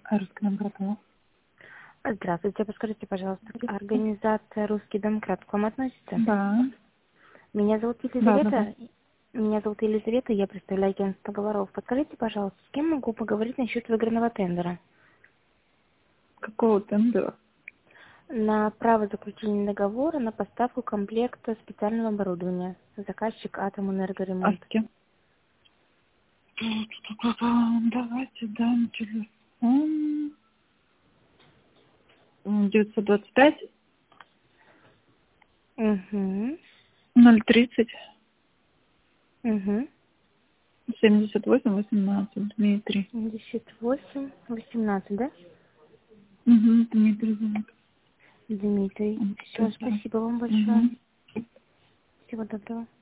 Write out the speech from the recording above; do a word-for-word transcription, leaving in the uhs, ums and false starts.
Русский демократ. Здравствуйте, подскажите, пожалуйста, организация «Русский демократ» к вам относится? Да. Меня зовут Да, да, да. Елизавета. Меня зовут Елизавета, я представляю агентство договоров. Подскажите, пожалуйста, с кем могу поговорить насчет выигранного тендера? Какого тендера? На право заключения договора на поставку комплекта специального оборудования. Заказчик А «Атомэнергоремонт». с кем? Давайте дам телефон. девятьсот двадцать пять Угу. ноль тридцать Угу. семьдесят восемь восемнадцать. Дмитрий. семьдесят восемь восемнадцать, да? Угу, Дмитрий зовут. Дмитрий. Он Все, спасибо. спасибо вам большое. Угу. Всего доброго.